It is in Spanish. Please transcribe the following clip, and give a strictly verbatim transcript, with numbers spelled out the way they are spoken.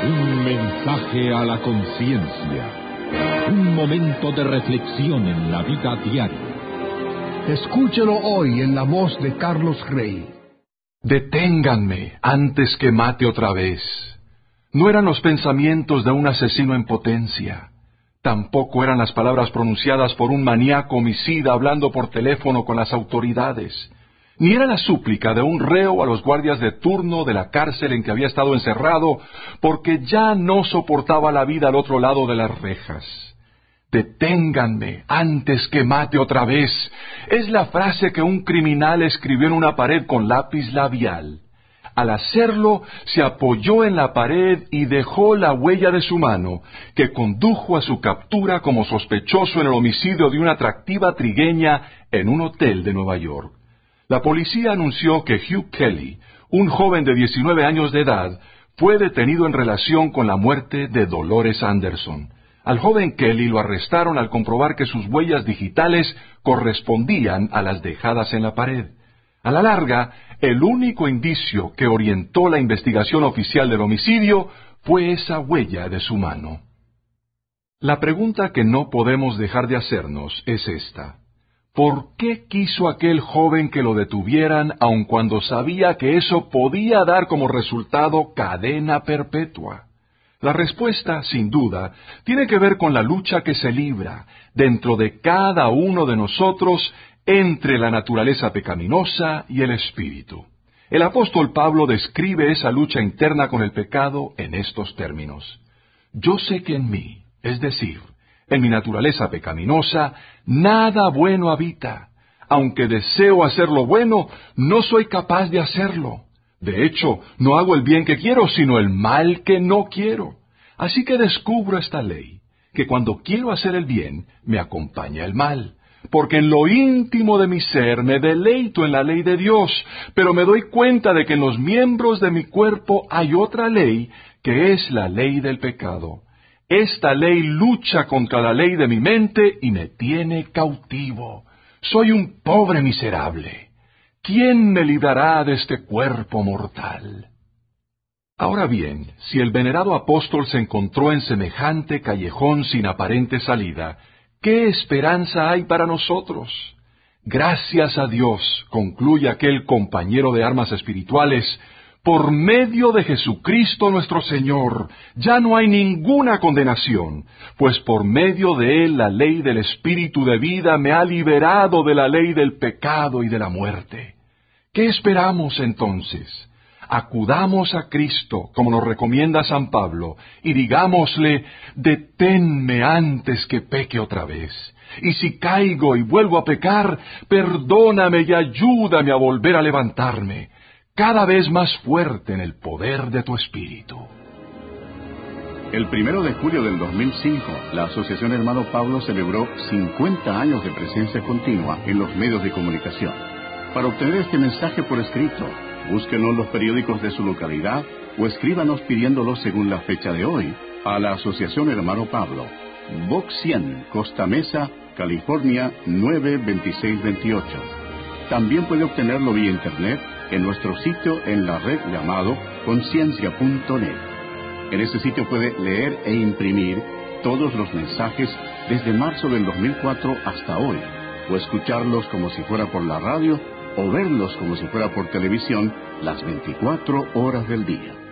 Un mensaje a la conciencia. Un momento de reflexión en la vida diaria. Escúchelo hoy en la voz de Carlos Rey. Deténganme antes que mate otra vez. No eran los pensamientos de un asesino en potencia. Tampoco eran las palabras pronunciadas por un maníaco homicida hablando por teléfono con las autoridades. Ni era la súplica de un reo a los guardias de turno de la cárcel en que había estado encerrado, porque ya no soportaba la vida al otro lado de las rejas. Deténganme antes que mate otra vez. Es la frase que un criminal escribió en una pared con lápiz labial. Al hacerlo, se apoyó en la pared y dejó la huella de su mano, que condujo a su captura como sospechoso en el homicidio de una atractiva trigueña en un hotel de Nueva York. La policía anunció que Hugh Kelly, un joven de diecinueve años de edad, fue detenido en relación con la muerte de Dolores Anderson. Al joven Kelly lo arrestaron al comprobar que sus huellas digitales correspondían a las dejadas en la pared. A la larga, el único indicio que orientó la investigación oficial del homicidio fue esa huella de su mano. La pregunta que no podemos dejar de hacernos es esta: ¿por qué quiso aquel joven que lo detuvieran aun cuando sabía que eso podía dar como resultado cadena perpetua? La respuesta, sin duda, tiene que ver con la lucha que se libra dentro de cada uno de nosotros entre la naturaleza pecaminosa y el espíritu. El apóstol Pablo describe esa lucha interna con el pecado en estos términos: yo sé que en mí, es decir, en mi naturaleza pecaminosa, nada bueno habita. Aunque deseo hacer lo bueno, no soy capaz de hacerlo. De hecho, no hago el bien que quiero, sino el mal que no quiero. Así que descubro esta ley, que cuando quiero hacer el bien, me acompaña el mal. Porque en lo íntimo de mi ser me deleito en la ley de Dios, pero me doy cuenta de que en los miembros de mi cuerpo hay otra ley, que es la ley del pecado. Esta ley lucha contra la ley de mi mente y me tiene cautivo. Soy un pobre miserable. ¿Quién me librará de este cuerpo mortal? Ahora bien, si el venerado apóstol se encontró en semejante callejón sin aparente salida, ¿qué esperanza hay para nosotros? Gracias a Dios, concluye aquel compañero de armas espirituales, por medio de Jesucristo nuestro Señor, ya no hay ninguna condenación, pues por medio de Él la ley del Espíritu de vida me ha liberado de la ley del pecado y de la muerte. ¿Qué esperamos entonces? Acudamos a Cristo, como nos recomienda San Pablo, y digámosle: deténme antes que peque otra vez. Y si caigo y vuelvo a pecar, perdóname y ayúdame a volver a levantarme, cada vez más fuerte en el poder de tu Espíritu. El primero de julio del dos mil cinco, la Asociación Hermano Pablo celebró cincuenta años de presencia continua en los medios de comunicación. Para obtener este mensaje por escrito, búsquenlo en los periódicos de su localidad o escríbanos pidiéndolo según la fecha de hoy a la Asociación Hermano Pablo, Box cien, Costa Mesa, California nueve veintiséis veintiocho. También puede obtenerlo vía internet en nuestro sitio en la red llamado conciencia punto net. En este sitio puede leer e imprimir todos los mensajes desde marzo del dos mil cuatro hasta hoy, o escucharlos como si fuera por la radio, o verlos como si fuera por televisión las veinticuatro horas del día.